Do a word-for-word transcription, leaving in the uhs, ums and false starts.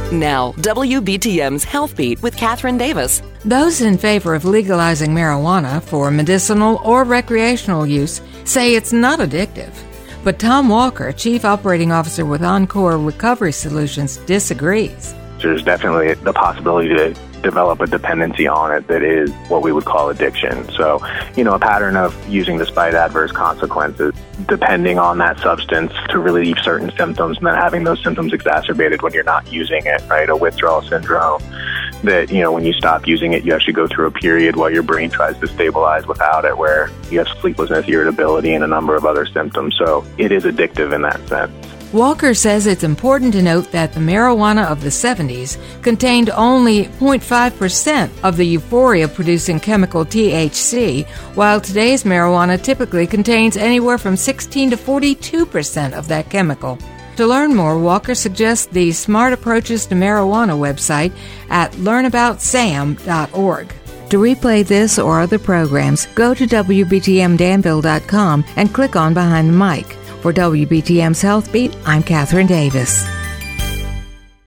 Now, W B T M's Health Beat with Catherine Davis. Those in favor of legalizing marijuana for medicinal or recreational use say it's not addictive. But Tom Walker, Chief Operating Officer with Encore Recovery Solutions, disagrees. There's definitely the possibility to develop a dependency on it that is what we would call addiction. So, you know, a pattern of using despite adverse consequences, depending on that substance to relieve certain symptoms and then having those symptoms exacerbated when you're not using it, right? A withdrawal syndrome that, you know, when you stop using it, you actually go through a period while your brain tries to stabilize without it, where you have sleeplessness, irritability, and a number of other symptoms. So it is addictive in that sense. Walker says it's important to note that the marijuana of the seventies contained only zero point five percent of the euphoria-producing chemical T H C, while today's marijuana typically contains anywhere from sixteen to forty-two percent of that chemical. To learn more, Walker suggests the Smart Approaches to Marijuana website at learn about sam dot org. To replay this or other programs, go to W B T M Danville dot com and click on Behind the Mic. For W B T M's Health Beat, I'm Catherine Davis.